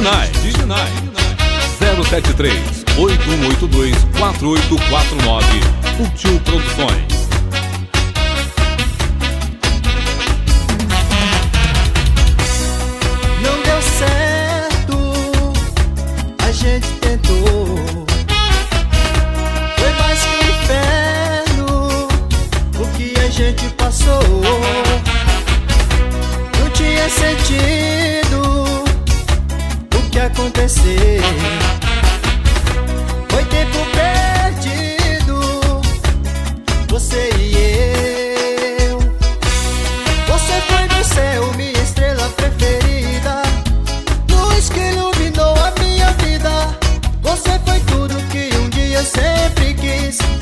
Dignai 073-8182-4849 Útil Produções. Não deu certo, a gente tentou. Foi mais que um inferno o que a gente passou. Não tinha sentido o que aconteceu. Foi tempo perdido, você e eu. Você foi no céu, minha estrela preferida, luz que iluminou a minha vida. Você foi tudo que um dia sempre quis.